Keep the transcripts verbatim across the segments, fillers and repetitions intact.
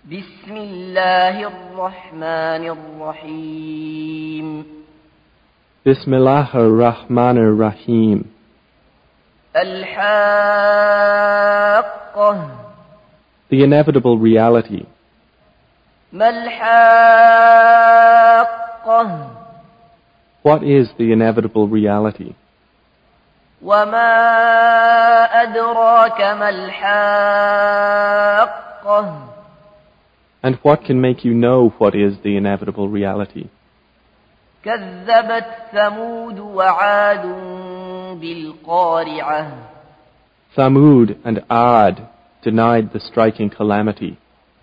بسم الله الرحمن الرحيم بسم الله الرحمن الرحيم الحاقة The inevitable reality. ما الحاقة What is the inevitable reality? وما أدراك ما الحاقة And what can make you know what is the inevitable reality? كذبت ثمود وعاد بالقارعة Thamud and Ad denied the striking calamity.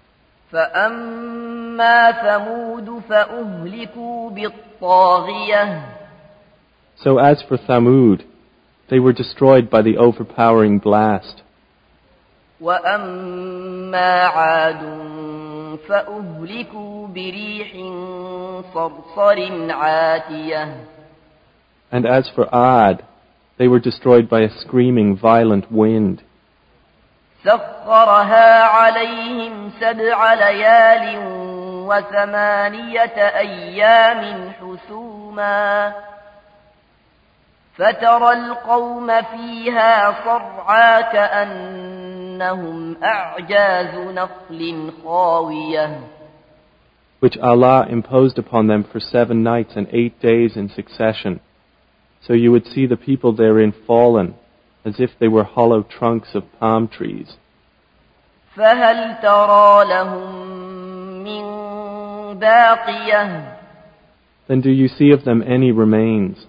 فأما ثمود فأهلكوا بالطاغية So as for Thamud, they were destroyed by the overpowering blast. وأما عاد فأهلكوا بريح صرصر عاتية And as for Ad, they were destroyed by a screaming, violent wind. سخرها عليهم سبع ليال وثمانية أيام حسوما فترى القوم فيها صرعى كأنهم أعجاز نخل خاوية which Allah imposed upon them for seven nights and eight days in succession. So you would see the people therein fallen, as if they were hollow trunks of palm trees. فهل ترى لهم من باقية Then do you see of them any remains?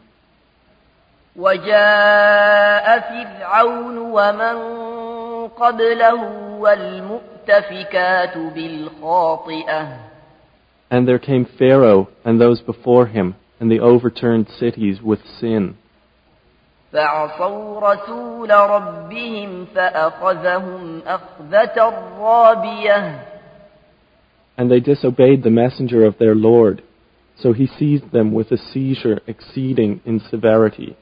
وجاء فرعون ومن قبله والمؤتفكات بالخاطئة And there came Pharaoh and those before him, and the overturned cities with sin. فعصوا رسول ربهم فأخذهم أخذة رابية And they disobeyed the messenger of their Lord, so he seized them with a seizure exceeding in severity.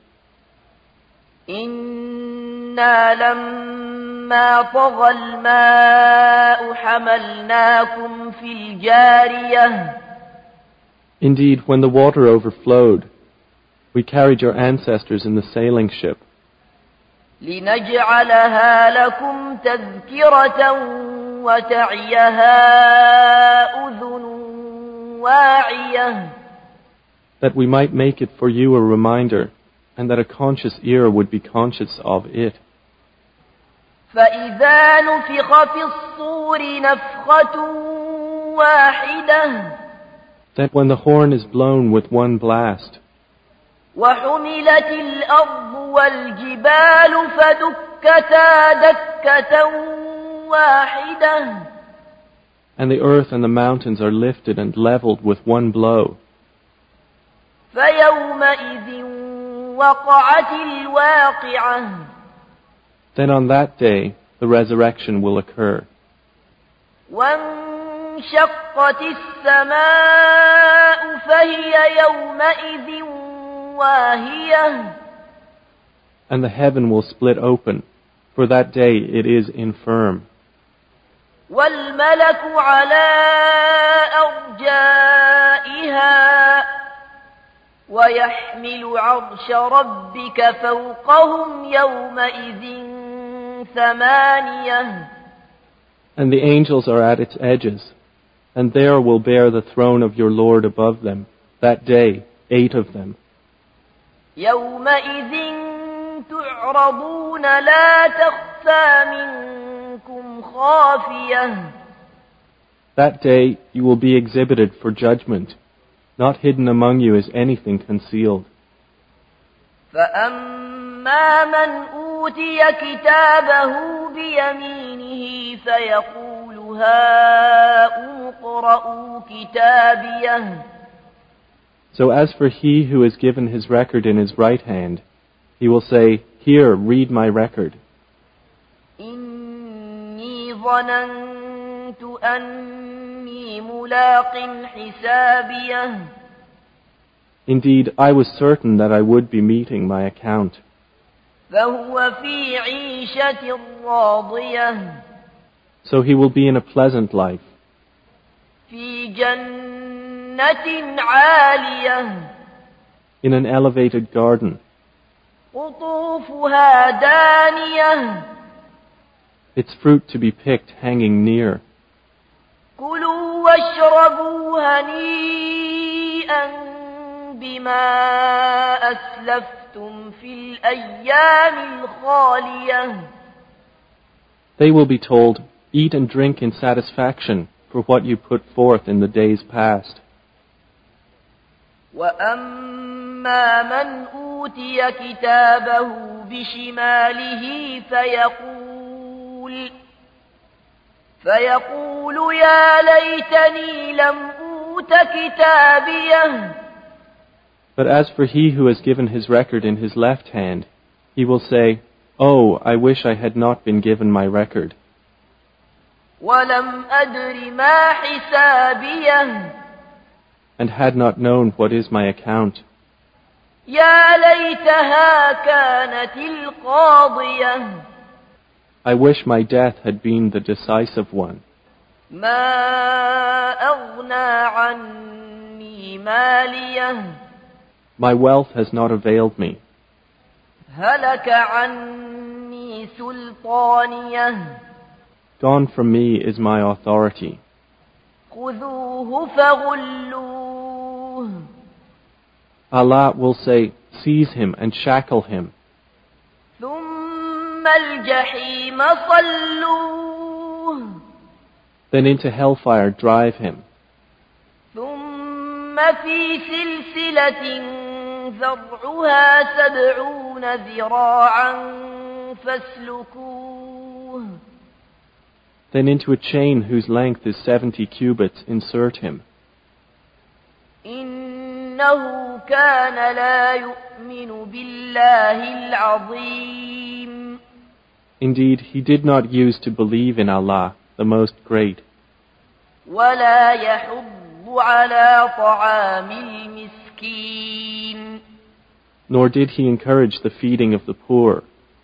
إنا لما طغى الماء حملناكم في الجارية Indeed, when the water overflowed, we carried your ancestors in the sailing ship, لنجعلها لكم تذكرة وتعيها أذن واعية that we might make it for you a reminder, and that a conscious ear would be conscious of it. فإذا نفخ في الصور نفخة واحدة That when the horn is blown with one blast, وحملت الأرض والجبال فدكتا دكة واحدة and the earth and the mountains are lifted and leveled with one blow, فيومئذ وقعت الواقعة then on that day the resurrection will occur. وانشقت السماء فهي يومئذ واهية And the heaven will split open, for that day it is infirm. والملك على أرجائها ويحمل عرش ربك فوقهم يومئذ ثمانية And the angels are at its edges, and there will bear the throne of your Lord above them, that day, eight of them. يومئذ تعرضون لا تخفى منكم خافية That day you will be exhibited for judgment. Not hidden among you is anything concealed. فأما من أوتي كتابه بيمينه فيقول هاؤم اقرءوا كتابيه So as for he who is given his record in his right hand, he will say, Here, read my record. إني ظننت أني ملاق حسابيه Indeed, I was certain that I would be meeting my account. فهو في عيشة راضية So he will be in a pleasant life, في جنة عالية in an elevated garden, قطوفها دانية its fruit to be picked hanging near. كلوا واشربوا هنيئا بما أسلفتم في الأيام الخالية. They will be told, eat and drink in satisfaction for what you put forth in the days past. وأما من أوتي كتابه بشماله فيقول فيقول يا ليتني لم أوت كتابيه. But as for he who has given his record in his left hand, he will say, Oh, I wish I had not been given my record. ولم أدر ما حسابيه. And had not known what is my account. يا ليتها كانت القاضية. I wish my death had been the decisive one. ما أغنى عني ماليه. My wealth has not availed me. هلك عني سلطانيه. Gone from me is my authority. خذوه فغلوه. Allah will say, seize him and shackle him. ثم الجحيم صلوه. Then into hellfire drive him. ثم في سلسلة ذرعها سبعون ذراعا فاسلكوه. Then into a chain whose length is seventy cubits insert him. إنه كان لا يؤمن بالله العظيم. Indeed, he did not use to believe in Allah, the Most Great. ولا يحض على طعام المسكين. Nor did he encourage the feeding of the poor.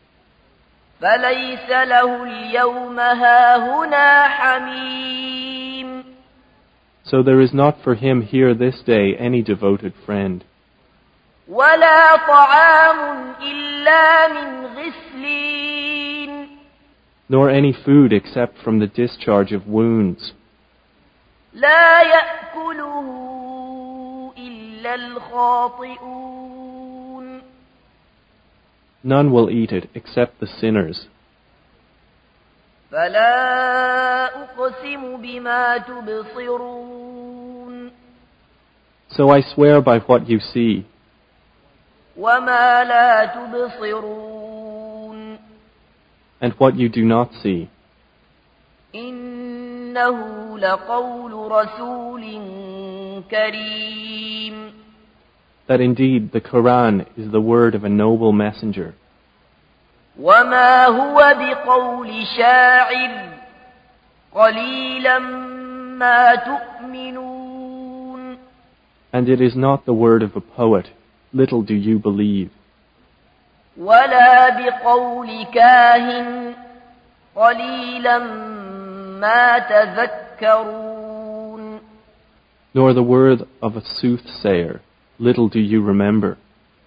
فليس له اليوم هاهنا حميم. So there is not for him here this day any devoted friend. ولا طعام إلا من غسلين. Nor any food except from the discharge of wounds. لا يأكله إلا الخاطئون. None will eat it except the sinners. فلا أقسم بما تبصرون. So I swear by what you see. وما لا تبصرون. And what you do not see. إنه لقول رسول كريم. That indeed the Quran is the word of a noble messenger. وما هو بقول شاعر قليلا ما تؤمنون. And it is not the word of a poet. Little do you believe. ولا بقول كاهن قليلا ما تذكرون. Nor the word of a soothsayer. Little do you remember.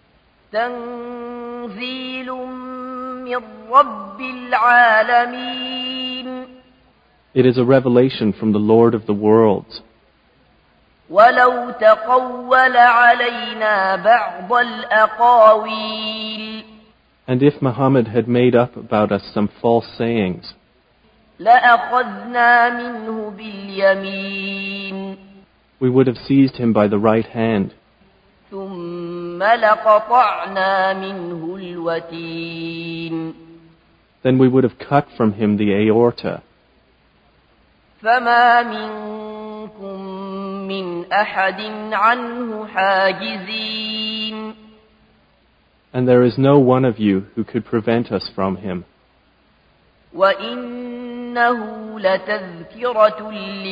تنزيل من رب العالمين. It is a revelation from the Lord of the worlds. ولو تقول علينا بعض الأقاويل. And if Muhammad had made up about us some false sayings, لأخذنا منه باليمين. we would have seized him by the right hand. ثم لقطعنا منه الوتين. Then we would have cut from him the aorta. فما منكم من أحد عنه حاجزين. And there is no one of you who could prevent us from him. وإنه لتذكرة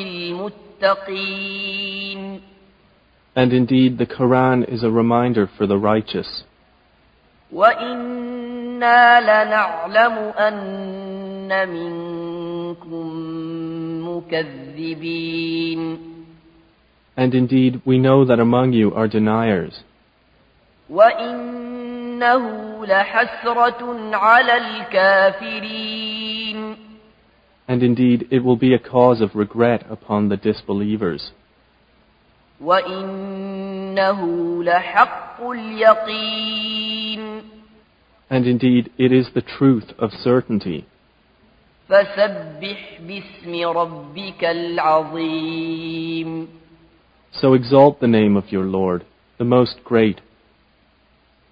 للمتقين. And indeed, the Quran is a reminder for the righteous. وَإِنَّا لَنَعْلَمُ أَنَّ مِنكُم مُّكَذِّبِينَ. And indeed, we know that among you are deniers. وَإِنَّهُ لَحَسْرَةٌ عَلَى الْكَافِرِينَ. And indeed, it will be a cause of regret upon the disbelievers. وَإِنَّهُ لَحَقُّ الْيَقِينِ. And indeed, it is the truth of certainty. فَسَبِّحْ بِاسْمِ رَبِّكَ الْعَظِيمِ. So exalt the name of your Lord, the most great.